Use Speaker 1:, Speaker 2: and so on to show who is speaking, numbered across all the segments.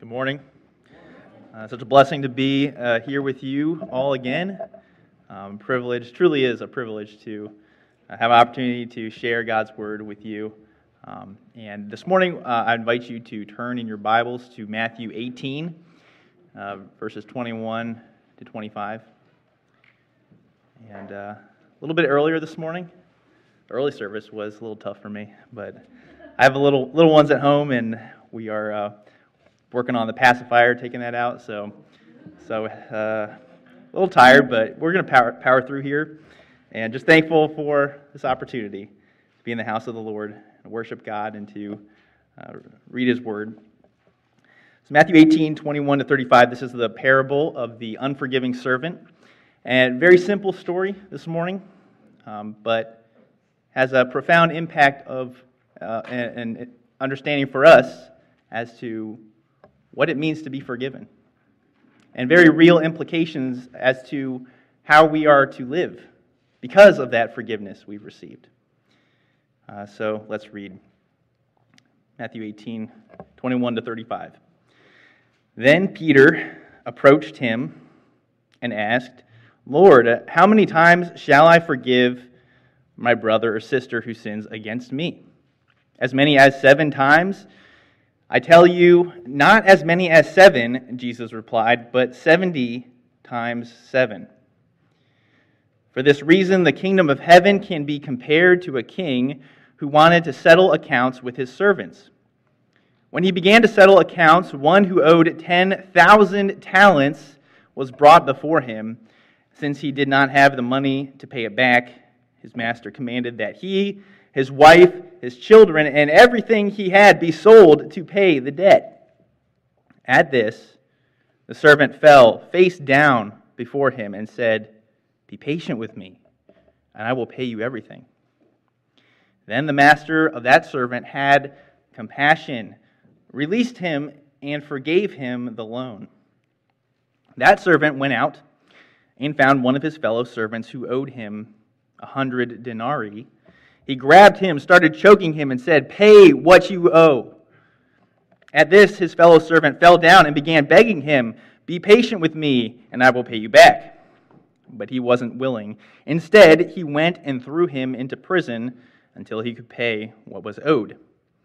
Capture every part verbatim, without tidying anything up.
Speaker 1: Good morning. Uh, such a blessing to be uh, here with you all again. Um, privilege, truly is a privilege to uh, have an opportunity to share God's Word with you. Um, and this morning, uh, I invite you to turn in your Bibles to Matthew eighteen, uh, verses twenty-one to twenty-five. And uh, a little bit earlier this morning, the early service was a little tough for me, but I have a little little ones at home, and we are uh, working on the pacifier, taking that out. So, so uh, a little tired, but we're going to power power through here, and just thankful for this opportunity to be in the house of the Lord and worship God and to uh, read His Word. So, Matthew eighteen, twenty-one to thirty-five. This is the parable of the unforgiving servant, and very simple story this morning, um, but has a profound impact of uh, and, and understanding for us as to what it means to be forgiven, and very real implications as to how we are to live because of that forgiveness we've received. Uh, so let's read Matthew eighteen, twenty-one to thirty-five. Then Peter approached him and asked, "Lord, how many times shall I forgive my brother or sister who sins against me? As many as seven times? I tell you, not as many as seven," Jesus replied, "but seventy times seven. For this reason, the kingdom of heaven can be compared to a king who wanted to settle accounts with his servants. When he began to settle accounts, one who owed ten thousand talents was brought before him. Since he did not have the money to pay it back, his master commanded that he, his wife, his children, and everything he had be sold to pay the debt. At this, the servant fell face down before him and said, 'Be patient with me, and I will pay you everything.' Then the master of that servant had compassion, released him, and forgave him the loan. That servant went out and found one of his fellow servants who owed him a hundred denarii. He grabbed him, started choking him, and said, 'Pay what you owe.' At this, his fellow servant fell down and began begging him, 'Be patient with me, and I will pay you back.' But he wasn't willing. Instead, he went and threw him into prison until he could pay what was owed.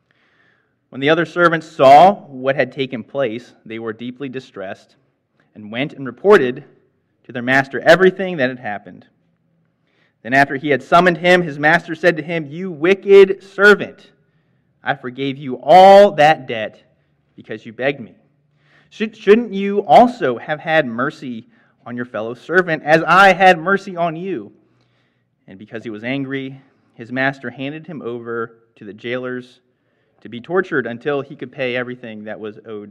Speaker 1: When the other servants saw what had taken place, they were deeply distressed and went and reported to their master everything that had happened. Then after he had summoned him, his master said to him, 'You wicked servant, I forgave you all that debt because you begged me. Shouldn't you also have had mercy on your fellow servant as I had mercy on you?' And because he was angry, his master handed him over to the jailers to be tortured until he could pay everything that was owed.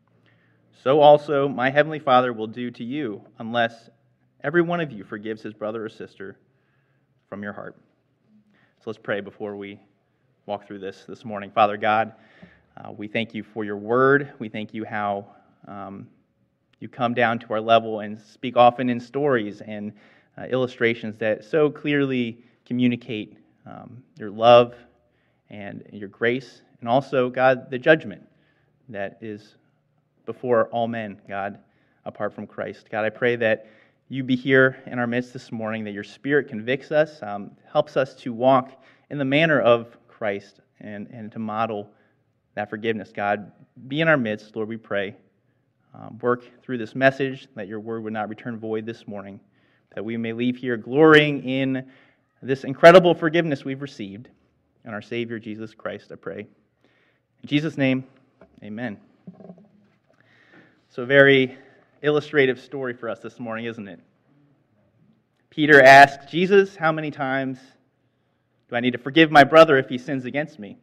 Speaker 1: So also my heavenly Father will do to you unless every one of you forgives his brother or sister from your heart." So let's pray before we walk through this this morning. Father God, uh, we thank you for your word. We thank you how um, you come down to our level and speak often in stories and uh, illustrations that so clearly communicate um, your love and your grace, and also, God, the judgment that is before all men, God, apart from Christ. God, I pray that you be here in our midst this morning, that your Spirit convicts us, um, helps us to walk in the manner of Christ and, and to model that forgiveness. God, be in our midst, Lord, we pray. Um, work through this message, that your word would not return void this morning, that we may leave here glorying in this incredible forgiveness we've received. And our Savior, Jesus Christ, I pray. In Jesus' name, amen. So a very illustrative story for us this morning, isn't it? Peter asked Jesus, "How many times do I need to forgive my brother if he sins against me?"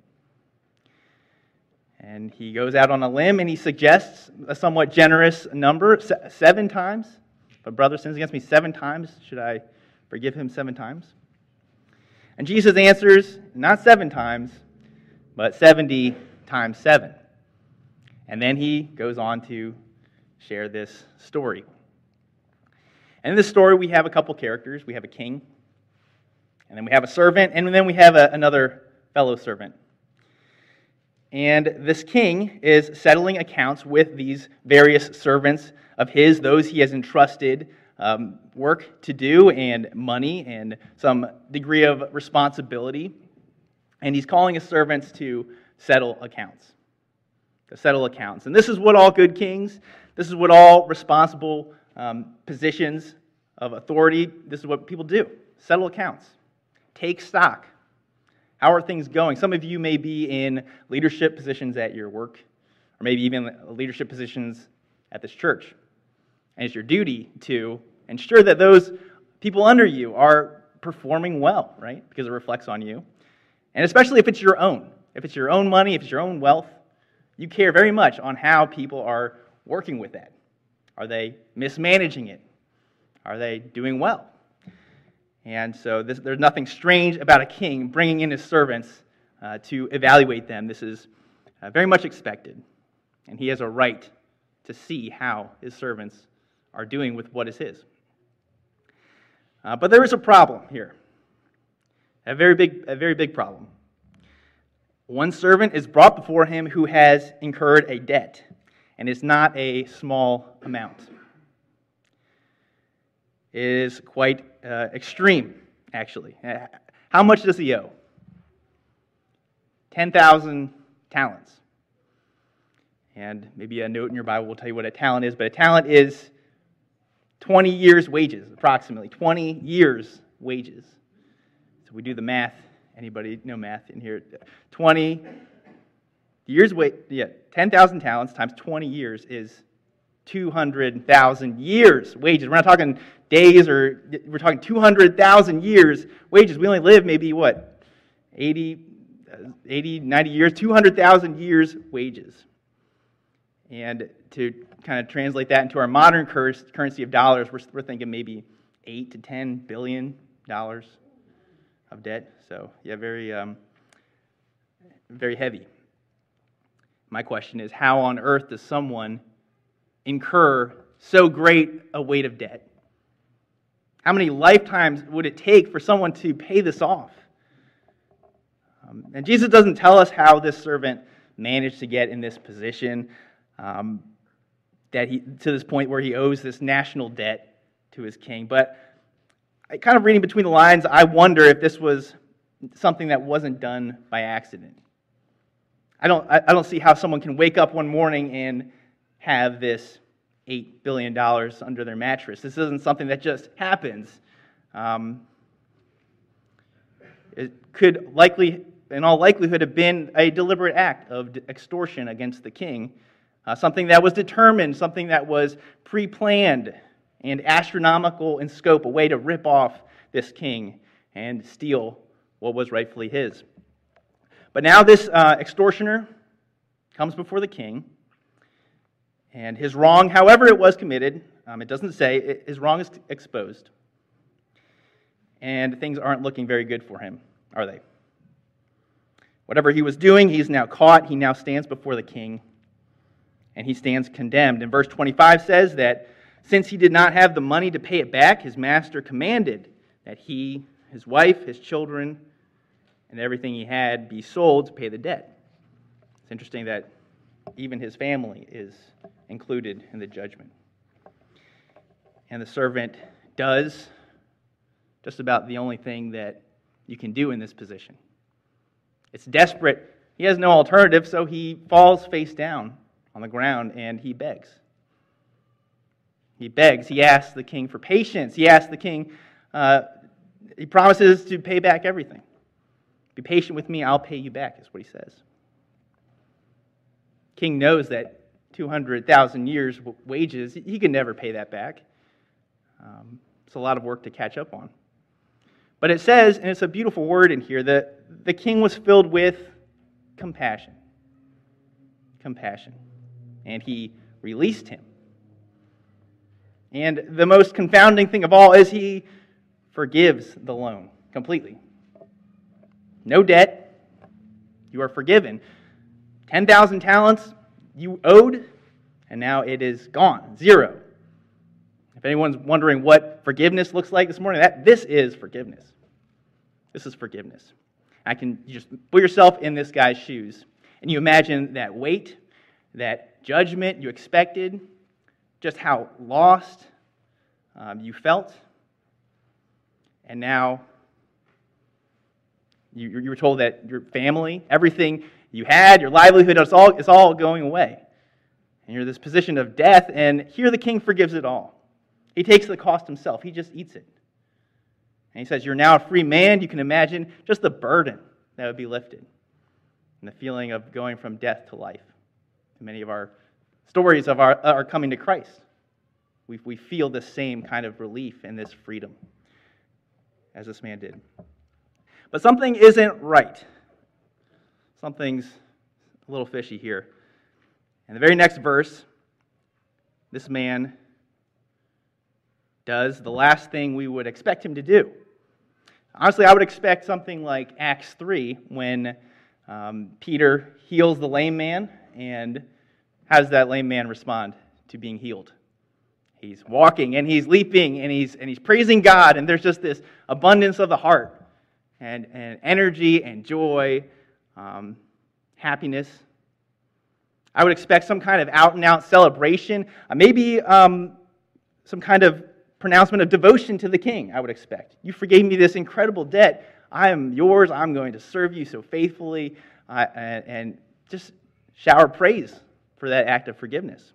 Speaker 1: And he goes out on a limb and he suggests a somewhat generous number, seven times. If a brother sins against me seven times, should I forgive him seven times? And Jesus answers, not seven times, but seventy times seven. And then he goes on to share this story. And in this story, we have a couple characters. We have a king, and then we have a servant, and then we have a, another fellow servant. And this king is settling accounts with these various servants of his, those he has entrusted um, work to do and money and some degree of responsibility. And he's calling his servants to settle accounts. To settle accounts. And this is what all good kings, this is what all responsible um, positions of authority, this is what people do. Settle accounts. Take stock. How are things going? Some of you may be in leadership positions at your work, or maybe even leadership positions at this church. And it's your duty to ensure that those people under you are performing well, right? Because it reflects on you. And especially if it's your own. If it's your own money, if it's your own wealth, you care very much on how people are working with that. Are they mismanaging it? Are they doing well? And so this, there's nothing strange about a king bringing in his servants uh, to evaluate them. This is uh, very much expected. And he has a right to see how his servants are doing with what is his. Uh, but there is a problem here. A very big, a very big problem. One servant is brought before him who has incurred a debt, and it's not a small amount. It is quite uh, extreme, actually. How much does he owe? ten thousand talents. And maybe a note in your Bible will tell you what a talent is, but a talent is twenty years' wages, approximately. twenty years' wages. So we do the math. Anybody know math in here? twenty years, wait, yeah, ten thousand talents times twenty years is two hundred thousand years wages. We're not talking days, or we're talking two hundred thousand years wages. We only live maybe, what, eighty, ninety years, two hundred thousand years wages. And to kind of translate that into our modern currency of dollars, we're, we're thinking maybe eight to ten billion dollars of debt. So, yeah, very, um, very heavy. My question is, how on earth does someone incur so great a weight of debt? How many lifetimes would it take for someone to pay this off? Um, and Jesus doesn't tell us how this servant managed to get in this position, um, that he to this point where he owes this national debt to his king. But I kind of reading between the lines, I wonder if this was something that wasn't done by accident. I don't, I don't see how someone can wake up one morning and have this eight billion dollars under their mattress. This isn't something that just happens. Um, it could likely, in all likelihood, have been a deliberate act of extortion against the king, uh, something that was determined, something that was pre-planned and astronomical in scope, a way to rip off this king and steal what was rightfully his. But now this uh, extortioner comes before the king, and his wrong, however it was committed, um, it doesn't say, it, his wrong is exposed. And things aren't looking very good for him, are they? Whatever he was doing, he's now caught. He now stands before the king, and he stands condemned. And verse twenty-five says that since he did not have the money to pay it back, his master commanded that he, his wife, his children, and everything he had be sold to pay the debt. It's interesting that even his family is included in the judgment. And the servant does just about the only thing that you can do in this position. It's desperate. He has no alternative, so he falls face down on the ground and he begs. He begs. He asks the king for patience. He asks the king, uh, he promises to pay back everything. Be patient with me, I'll pay you back, is what he says. King knows that two hundred thousand years wages, he can never pay that back. Um, it's a lot of work to catch up on. But it says, and it's a beautiful word in here, that the king was filled with compassion. Compassion. And he released him. And the most confounding thing of all is he forgives the loan completely. No debt. You are forgiven. ten thousand talents you owed, and now it is gone. Zero. If anyone's wondering what forgiveness looks like this morning, that this is forgiveness. This is forgiveness. I can just put yourself in this guy's shoes. And you imagine that weight, that judgment you expected, just how lost um, you felt. And now you, you were told that your family, everything you had, your livelihood, it's all, it's all going away. And you're in this position of death, and here the king forgives it all. He takes the cost himself. He just eats it. And he says, you're now a free man. You can imagine just the burden that would be lifted and the feeling of going from death to life. And many of our stories of our, our coming to Christ, we, we feel the same kind of relief and this freedom as this man did. But something isn't right. Something's a little fishy here. In the very next verse, this man does the last thing we would expect him to do. Honestly, I would expect something like Acts three, when um, Peter heals the lame man, and how does that lame man respond to being healed? He's walking, and he's leaping, and he's and he's praising God, and there's just this abundance of the heart, and, and energy, and joy, um, happiness. I would expect some kind of out-and-out celebration, uh, maybe um, some kind of pronouncement of devotion to the king, I would expect. You forgave me this incredible debt. I am yours. I'm going to serve you so faithfully, uh, and, and just shower praise for that act of forgiveness.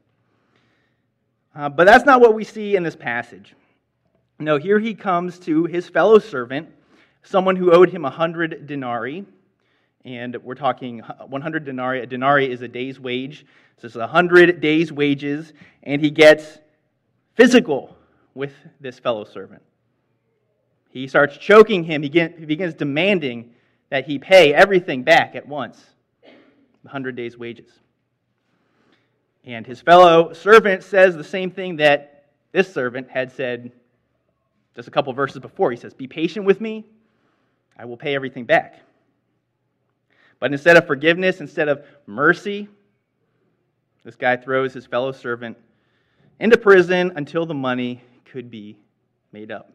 Speaker 1: Uh, but that's not what we see in this passage. No, here he comes to his fellow servant, someone who owed him a hundred denarii. And we're talking one hundred denarii. A denarii is a day's wage. So it's one hundred days' wages. And he gets physical with this fellow servant. He starts choking him. He begins demanding that he pay everything back at once. one hundred days' wages. And his fellow servant says the same thing that this servant had said just a couple verses before. He says, be patient with me. I will pay everything back. But instead of forgiveness, instead of mercy, this guy throws his fellow servant into prison until the money could be made up.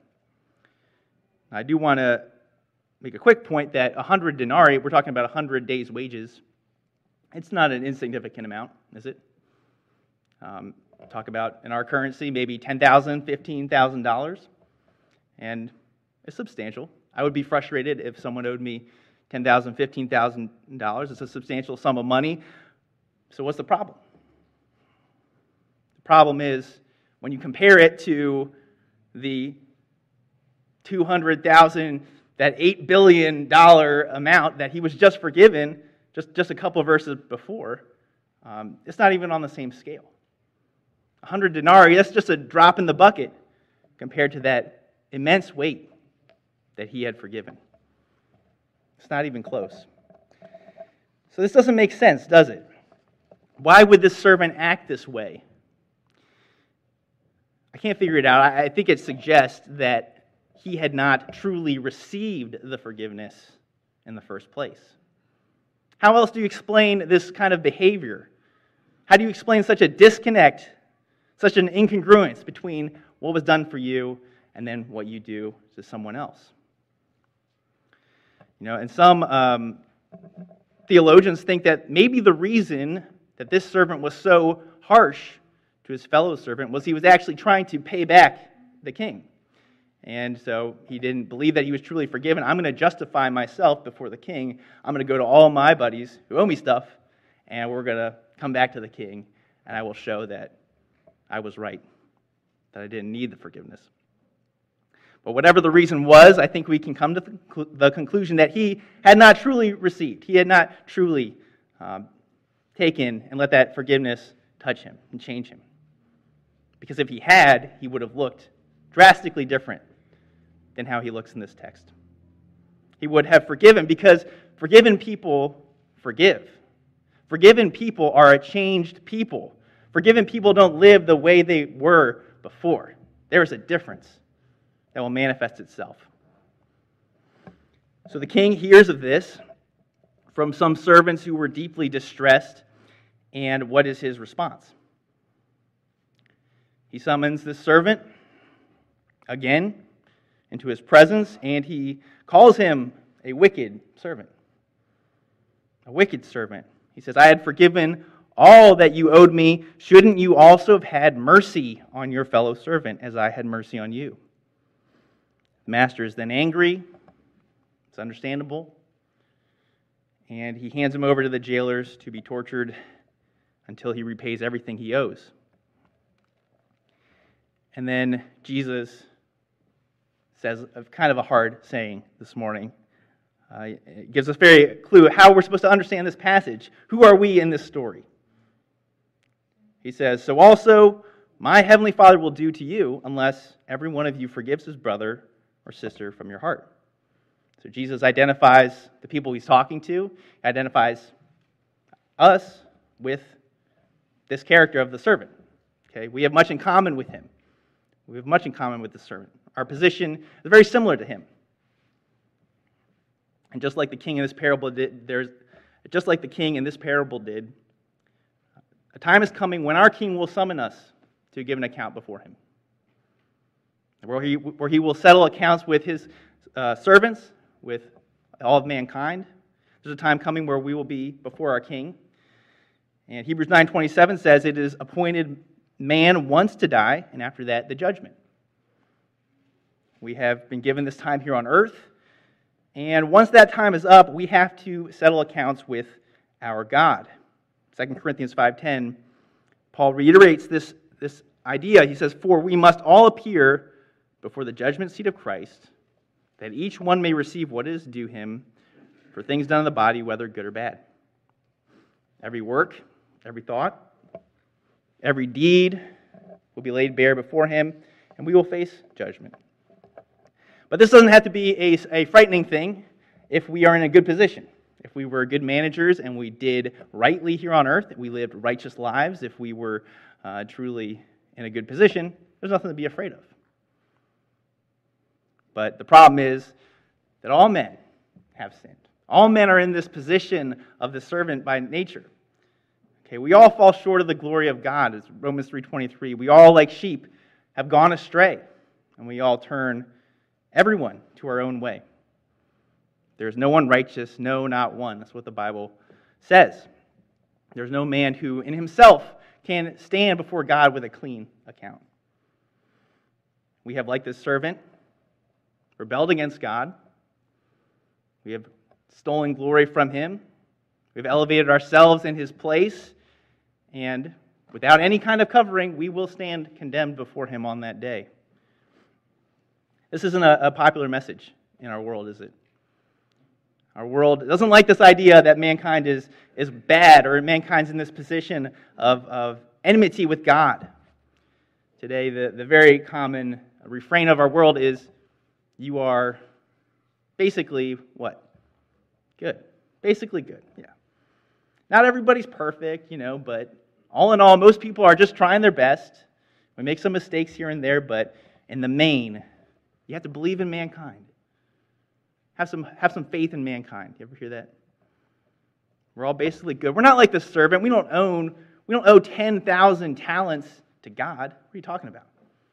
Speaker 1: I do want to make a quick point that one hundred denarii, we're talking about one hundred days' wages. It's not an insignificant amount, is it? Um, talk about, in our currency, maybe ten thousand dollars, fifteen thousand dollars. And it's substantial. I would be frustrated if someone owed me ten thousand dollars, fifteen thousand dollars. It's a substantial sum of money. So what's the problem? The problem is when you compare it to the two hundred thousand dollars, that eight billion dollars amount that he was just forgiven just, just a couple of verses before, um, it's not even on the same scale. one hundred denarii, that's just a drop in the bucket compared to that immense weight that he had forgiven. It's not even close. So this doesn't make sense, does it? Why would this servant act this way? I can't figure it out. I think it suggests that he had not truly received the forgiveness in the first place. How else do you explain this kind of behavior? How do you explain such a disconnect, such an incongruence between what was done for you and then what you do to someone else? You know, and some um, theologians think that maybe the reason that this servant was so harsh to his fellow servant was he was actually trying to pay back the king. And so he didn't believe that he was truly forgiven. I'm going to justify myself before the king. I'm going to go to all my buddies who owe me stuff, and we're going to come back to the king, and I will show that I was right, that I didn't need the forgiveness. But whatever the reason was, I think we can come to the conclusion that he had not truly received. He had not truly um, taken and let that forgiveness touch him and change him. Because if he had, he would have looked drastically different than how he looks in this text. He would have forgiven, because forgiven people forgive. Forgiven people are a changed people. Forgiven people don't live the way they were before. There is a difference that will manifest itself. So the king hears of this from some servants who were deeply distressed, and what is his response? He summons this servant again into his presence, and he calls him a wicked servant. A wicked servant. He says, I had forgiven all that you owed me. Shouldn't you also have had mercy on your fellow servant as I had mercy on you? The master is then angry. It's understandable. And he hands him over to the jailers to be tortured until he repays everything he owes. And then Jesus says a, kind of a hard saying this morning. Uh, it gives us very clue how we're supposed to understand this passage. Who are we in this story? He says, so also my heavenly Father will do to you unless every one of you forgives his brother or sister from your heart. So Jesus identifies the people he's talking to, identifies us with this character of the servant. Okay, we have much in common with him. We have much in common with the servant. Our position is very similar to him. And just like the king in this parable did, there's just like the king in this parable did, a time is coming when our king will summon us to give an account before him, where he where he will settle accounts with his uh, servants, with all of mankind. There's a time coming where we will be before our king. And Hebrews nine twenty-seven says it is appointed man once to die, and after that, the judgment. We have been given this time here on earth, and once that time is up, we have to settle accounts with our God. Second Corinthians five ten, Paul reiterates this, this idea. He says, for we must all appear before the judgment seat of Christ, that each one may receive what is due him for things done in the body, whether good or bad. Every work, every thought, every deed will be laid bare before him, and we will face judgment. But this doesn't have to be a, a frightening thing if we are in a good position. If we were good managers and we did rightly here on earth, if we lived righteous lives, if we were uh, truly in a good position, there's nothing to be afraid of. But the problem is that all men have sinned. All men are in this position of the servant by nature. Okay, we all fall short of the glory of God, as Romans three twenty-three. We all, like sheep, have gone astray, and we all turn everyone to our own way. There's no one righteous, no, not one. That's what the Bible says. There's no man who in himself can stand before God with a clean account. We have, like this servant, rebelled against God. We have stolen glory from him. We've elevated ourselves in his place. And without any kind of covering, we will stand condemned before him on that day. This isn't a, a popular message in our world, is it? Our world doesn't like this idea that mankind is, is bad or mankind's in this position of, of enmity with God. Today, the, the very common refrain of our world is, you are basically what? Good. Basically good, yeah. Not everybody's perfect, you know, but all in all, most people are just trying their best. We make some mistakes here and there, but in the main, you have to believe in mankind. Have some, have some faith in mankind. You ever hear that? We're all basically good. We're not like the servant. We don't own, we don't owe ten thousand talents to God. What are you talking about?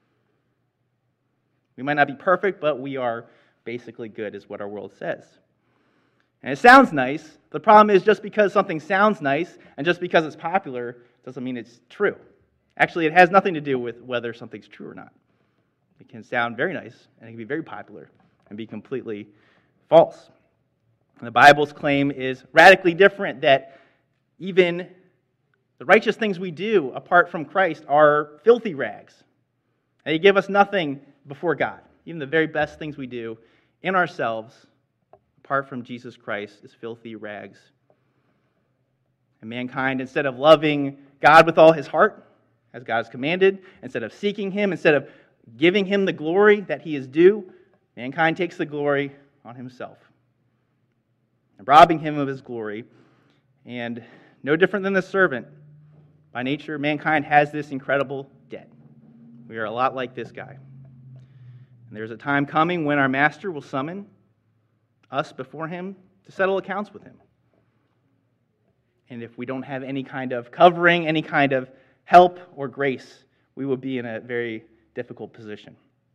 Speaker 1: We might not be perfect, but we are basically good, is what our world says. And it sounds nice. The problem is just because something sounds nice and just because it's popular doesn't mean it's true. Actually, it has nothing to do with whether something's true or not. It can sound very nice and it can be very popular and be completely false. And the Bible's claim is radically different, that even the righteous things we do apart from Christ are filthy rags. They give us nothing before God. Even the very best things we do in ourselves, apart from Jesus Christ, is filthy rags. And mankind, instead of loving God with all his heart, as God has commanded, instead of seeking him, instead of giving him the glory that he is due, mankind takes the glory on himself, and robbing him of his glory. And no different than the servant, by nature, mankind has this incredible debt. We are a lot like this guy. And there's a time coming when our master will summon us before him to settle accounts with him. And if we don't have any kind of covering, any kind of help or grace, we will be in a very difficult position.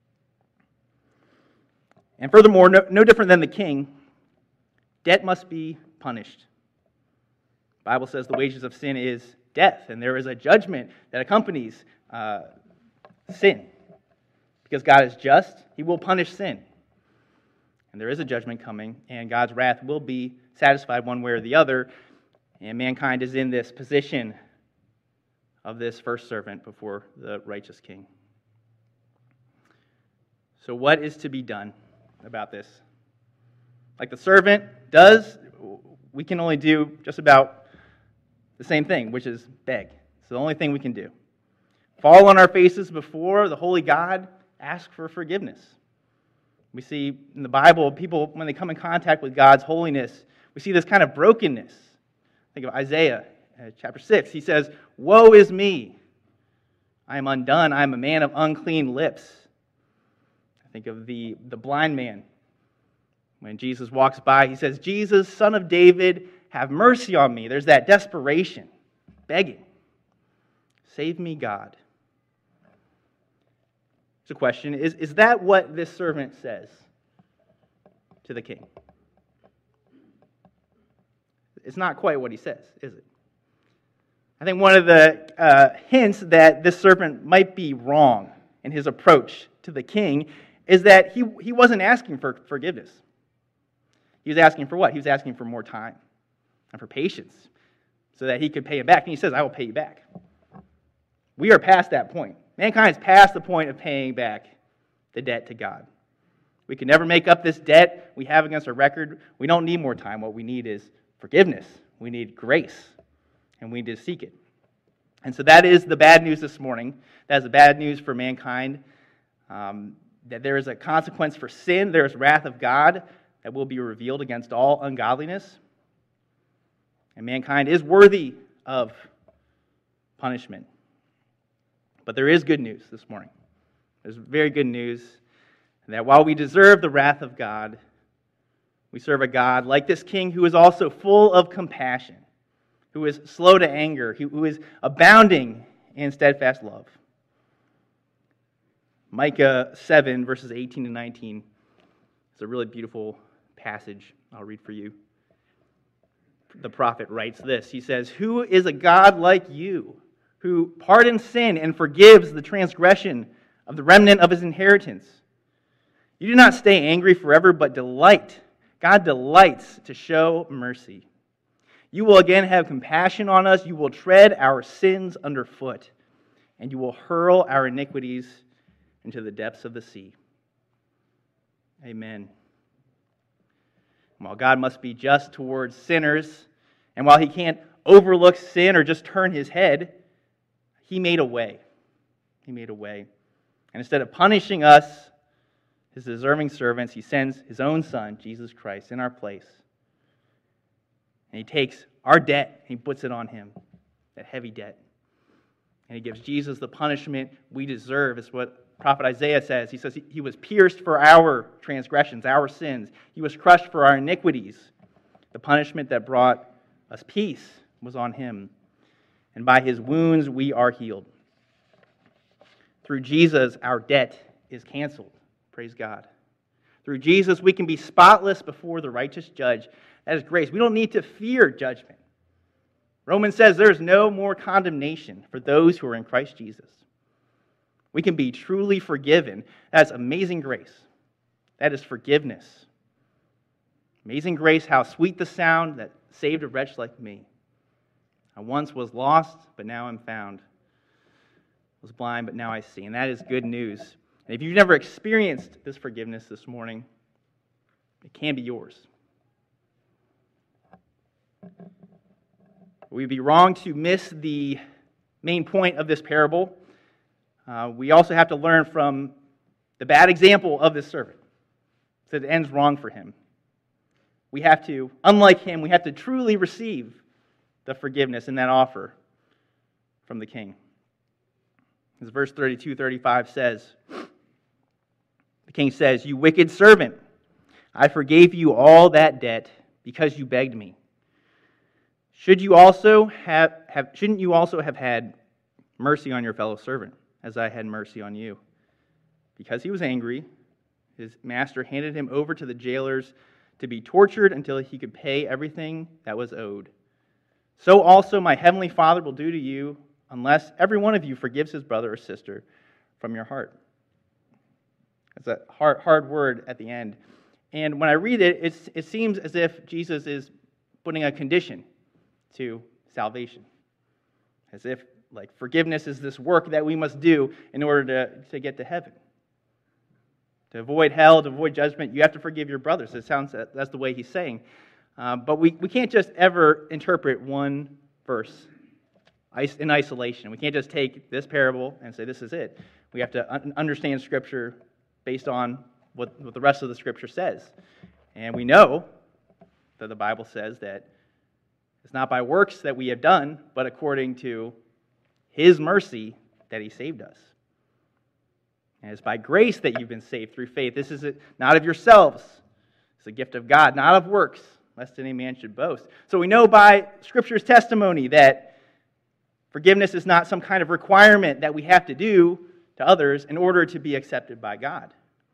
Speaker 1: And furthermore, no, no different than the king, debt must be punished. Bible says the wages of sin is death, and there is a judgment that accompanies uh, sin. Because God is just, He will punish sin. And there is a judgment coming, and God's wrath will be satisfied one way or the other, and mankind is in this position of this first servant before the righteous king. So what is to be done about this? Like the servant does, we can only do just about the same thing, which is beg. It's the only thing we can do. Fall on our faces before the holy God, ask for forgiveness. We see in the Bible, people, when they come in contact with God's holiness, we see this kind of brokenness. Think of Isaiah uh, chapter six. He says, "Woe is me! I am undone. I am a man of unclean lips." I think of the, the blind man. When Jesus walks by, he says, "Jesus, Son of David, have mercy on me." There's that desperation, begging. Save me, God. It's a question. Is, is that what this servant says to the king? It's not quite what he says, is it? I think one of the uh, hints that this servant might be wrong in his approach to the king is that he, he wasn't asking for forgiveness. He was asking for what? He was asking for more time and for patience so that he could pay him back. And he says, "I will pay you back." We are past that point. Mankind is past the point of paying back the debt to God. We can never make up this debt we have against our record. We don't need more time. What we need is forgiveness. We need grace, and we need to seek it. And so that is the bad news this morning. That is the bad news for mankind, um, that there is a consequence for sin. There is wrath of God that will be revealed against all ungodliness. And mankind is worthy of punishment. But there is good news this morning. There's very good news that while we deserve the wrath of God, we serve a God like this king who is also full of compassion, who is slow to anger, who is abounding in steadfast love. Micah seven, verses eighteen and nineteen is a really beautiful passage I'll read for you. The prophet writes this. He says, "Who is a God like you, who pardons sin and forgives the transgression of the remnant of his inheritance? You do not stay angry forever, but delight. God delights to show mercy. You will again have compassion on us. You will tread our sins underfoot, and you will hurl our iniquities into the depths of the sea." Amen. While God must be just towards sinners, and while He can't overlook sin or just turn His head, He made a way. He made a way. And instead of punishing us, His deserving servants, He sends His own Son, Jesus Christ, in our place. And He takes our debt and He puts it on Him, that heavy debt. And He gives Jesus the punishment we deserve. It's what prophet Isaiah says. He says He was pierced for our transgressions, our sins. He was crushed for our iniquities. The punishment that brought us peace was on Him. And by His wounds we are healed. Through Jesus, our debt is canceled. Praise God. Through Jesus, we can be spotless before the righteous judge. That is grace. We don't need to fear judgment. Romans says there is no more condemnation for those who are in Christ Jesus. We can be truly forgiven. That's amazing grace. That is forgiveness. Amazing grace, how sweet the sound that saved a wretch like me. I once was lost, but now I'm found. I was blind, but now I see. And that is good news. And if you've never experienced this forgiveness this morning, it can be yours. We'd be wrong to miss the main point of this parable. Uh, we also have to learn from the bad example of this servant, so it ends wrong for him. We have to, unlike him, we have to truly receive the forgiveness in that offer from the king. As verse thirty-two, thirty-five says, the king says, "You wicked servant, I forgave you all that debt because you begged me. Should you also have, have shouldn't you also have had mercy on your fellow servant, as I had mercy on you?" Because he was angry, his master handed him over to the jailers to be tortured until he could pay everything that was owed. so also my heavenly Father will do to you unless every one of you forgives his brother or sister from your heart. It's a hard, hard word at the end. And when I read it, it's, it seems as if Jesus is putting a condition to salvation. As if, like, forgiveness is this work that we must do in order to, to get to heaven. To avoid hell, to avoid judgment, you have to forgive your brothers. It sounds that's the way he's saying. Uh, but we, we can't just ever interpret one verse in isolation. We can't just take this parable and say this is it. We have to un- understand Scripture based on what, what the rest of the Scripture says. And we know that the Bible says that it's not by works that we have done, but according to his mercy that he saved us. And it's by grace that you've been saved through faith. This is not of yourselves. It's a gift of God, not of works, lest any man should boast. So we know by Scripture's testimony that forgiveness is not some kind of requirement that we have to do to others in order to be accepted by God.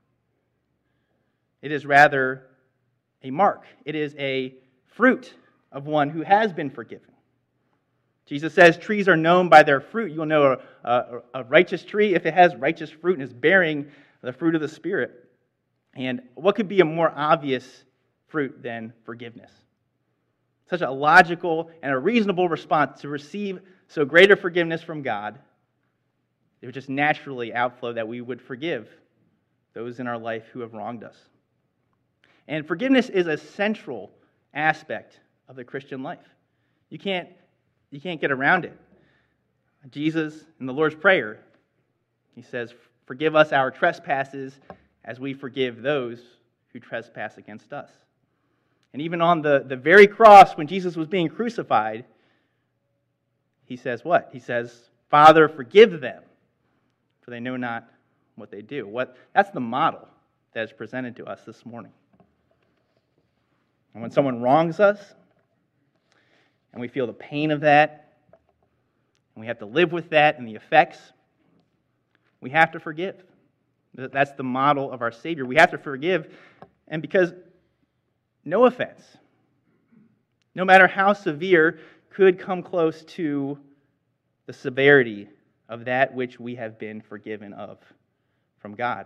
Speaker 1: It is rather a mark. It is a fruit of one who has been forgiven. Jesus says trees are known by their fruit. You'll know a, a, a righteous tree if it has righteous fruit and is bearing the fruit of the Spirit. And what could be a more obvious fruit than forgiveness? Such a logical and a reasonable response to receive so great a forgiveness from God. It would just naturally outflow that we would forgive those in our life who have wronged us. And forgiveness is a central aspect of the Christian life. You can't, you can't get around it. Jesus, in the Lord's Prayer, he says, "Forgive us our trespasses as we forgive those who trespass against us." And even on the, the very cross, when Jesus was being crucified, he says what? He says, "Father, forgive them, for they know not what they do." What? That's the model that is presented to us this morning. And when someone wrongs us, and we feel the pain of that, and we have to live with that and the effects, we have to forgive. That's the model of our Savior. We have to forgive, and because no offense, no matter how severe, could come close to the severity of that which we have been forgiven of from God.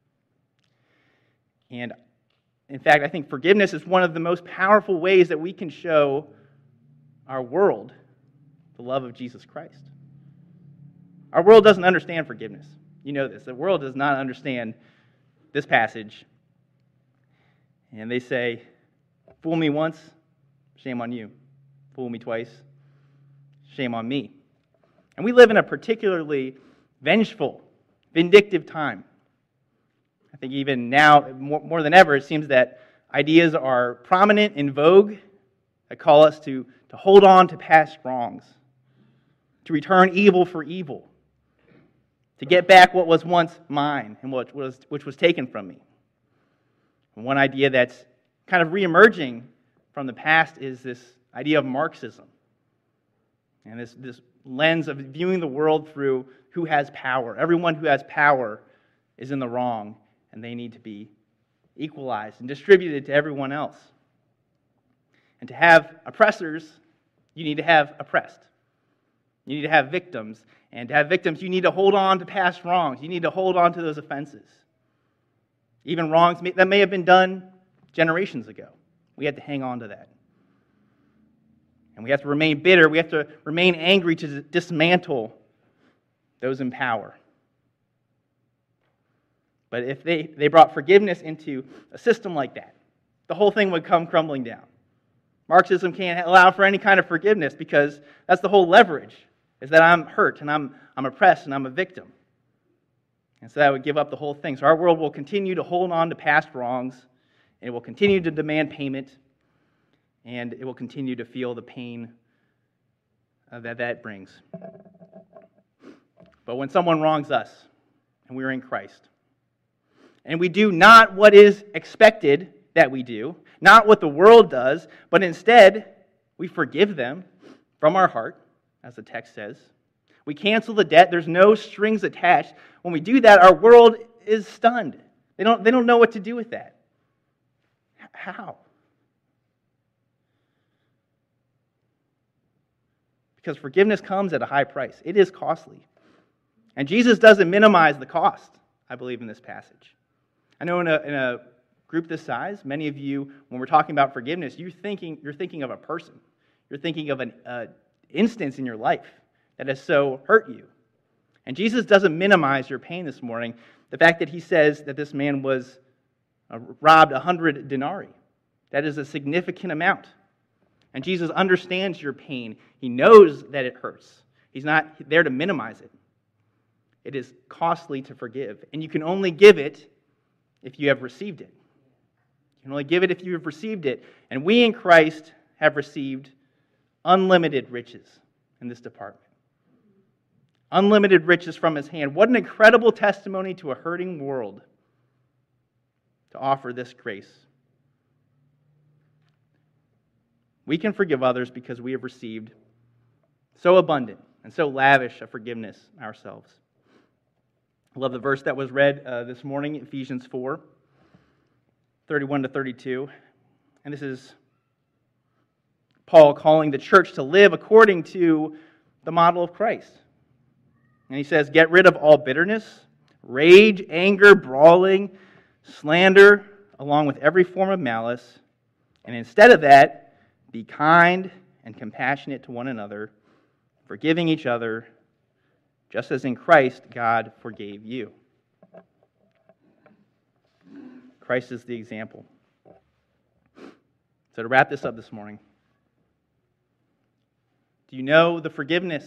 Speaker 1: And in fact, I think forgiveness is one of the most powerful ways that we can show our world the love of Jesus Christ. Our world doesn't understand forgiveness. You know this. The world does not understand this passage. And they say, "Fool me once, shame on you. Fool me twice, shame on me." And we live in a particularly vengeful, vindictive time. I think even now, more, more than ever, it seems that ideas are prominent, in vogue, that call us to, to hold on to past wrongs, to return evil for evil, to get back what was once mine and what was, which was taken from me. And one idea that's kind of reemerging from the past is this idea of Marxism, and this, this lens of viewing the world through who has power. Everyone who has power is in the wrong, and they need to be equalized and distributed to everyone else. And to have oppressors, you need to have oppressed. You need to have victims. And to have victims, you need to hold on to past wrongs. You need to hold on to those offenses. Even wrongs that may have been done generations ago. We have to hang on to that. And we have to remain bitter. We have to remain angry to dismantle those in power. But if they, they brought forgiveness into a system like that, the whole thing would come crumbling down. Marxism can't allow for any kind of forgiveness because that's the whole leverage, is that I'm hurt and I'm, I'm oppressed and I'm a victim. And so that would give up the whole thing. So our world will continue to hold on to past wrongs, and it will continue to demand payment, and it will continue to feel the pain uh, that that brings. But when someone wrongs us, and we're in Christ, and we do not what is expected that we do, not what the world does, but instead we forgive them from our heart, as the text says. We cancel the debt. There's no strings attached. When we do that, our world is stunned. They don't, they don't know what to do with that. How? because forgiveness comes at a high price. It is costly. And Jesus doesn't minimize the cost, I believe, in this passage. I know in a, in a group this size, many of you, when we're talking about forgiveness, you're thinking, you're thinking of a person. You're thinking of an uh, instance in your life that has so hurt you. And Jesus doesn't minimize your pain this morning. The fact that he says that this man was uh, robbed a hundred denarii, that is a significant amount. And Jesus understands your pain. He knows that it hurts. He's not there to minimize it. It is costly to forgive. And you can only give it if you have received it. You can only give it if you have received it. And we in Christ have received unlimited riches in this department. Unlimited riches from his hand. What an incredible testimony to a hurting world to offer this grace. We can forgive others because we have received so abundant and so lavish a forgiveness ourselves. I love the verse that was read uh, this morning, Ephesians four, thirty-one to thirty-two. And this is Paul calling the church to live according to the model of Christ. And he says, get rid of all bitterness, rage, anger, brawling, slander, along with every form of malice. And instead of that, be kind and compassionate to one another, forgiving each other, just as in Christ God forgave you. Christ is the example. So to wrap this up this morning, do you know the forgiveness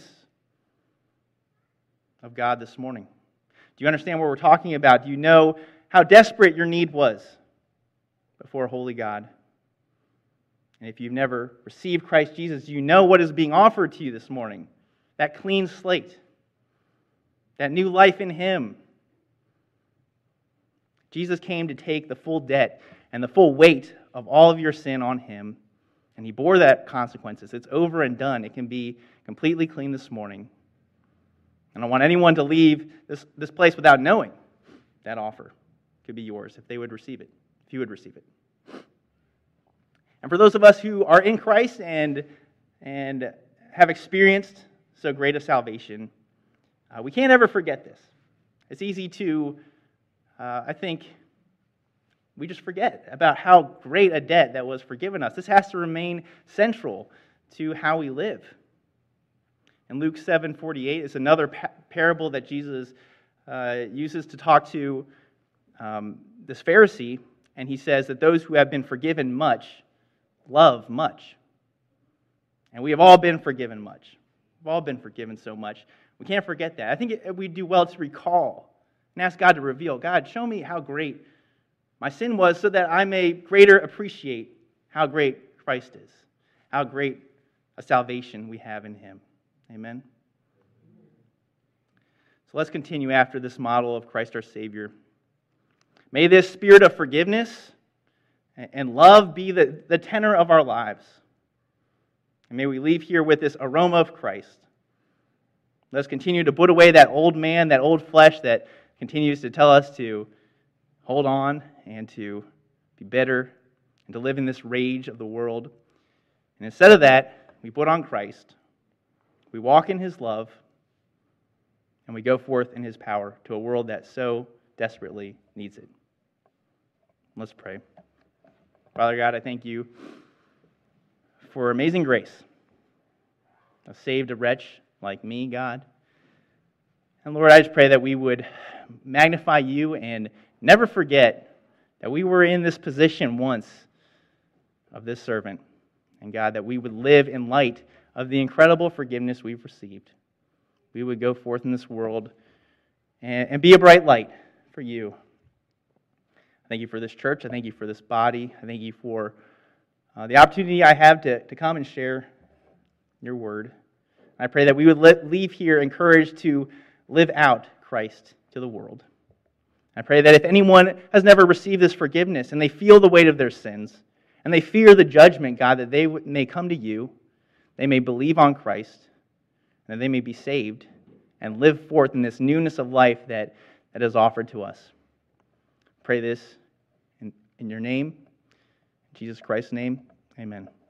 Speaker 1: of God this morning? Do you understand what we're talking about? Do you know how desperate your need was before a holy God? And if you've never received Christ Jesus, do you know what is being offered to you this morning? That clean slate, that new life in Him. Jesus came to take the full debt and the full weight of all of your sin on Him, and He bore that consequences. It's over and done. It can be completely clean this morning. And I don't want anyone to leave this, this place without knowing that offer could be yours if they would receive it, if you would receive it. And for those of us who are in Christ and, and have experienced so great a salvation, uh, we can't ever forget this. It's easy to, uh, I think, we just forget about how great a debt that was forgiven us. This has to remain central to how we live. And Luke seven forty-eight is another pa- parable that Jesus uh, uses to talk to um, this Pharisee, and he says that those who have been forgiven much love much. And we have all been forgiven much. We've all been forgiven so much. We can't forget that. I think it, we do well to recall and ask God to reveal, God, show me how great my sin was so that I may greater appreciate how great Christ is, how great a salvation we have in Him. Amen? So let's continue after this model of Christ our Savior. May this spirit of forgiveness and love be the, the tenor of our lives. And may we leave here with this aroma of Christ. Let's continue to put away that old man, that old flesh that continues to tell us to hold on and to be bitter and to live in this rage of the world. And instead of that, we put on Christ. We walk in His love, and we go forth in His power to a world that so desperately needs it. Let's pray. Father God, I thank You for amazing grace. I've saved a wretch like me, God. And Lord, I just pray that we would magnify You and never forget that we were in this position once of this servant. And God, that we would live in light of the incredible forgiveness we've received. We would go forth in this world and, and be a bright light for You. I thank You for this church. I thank You for this body. I thank You for uh, the opportunity I have to, to come and share Your word. I pray that we would let, leave here encouraged to live out Christ to the world. I pray that if anyone has never received this forgiveness and they feel the weight of their sins and they fear the judgment, God, that they may come to You, they may believe on Christ, and that they may be saved and live forth in this newness of life that, that is offered to us. Pray this in, in Your name, in Jesus Christ's name, amen.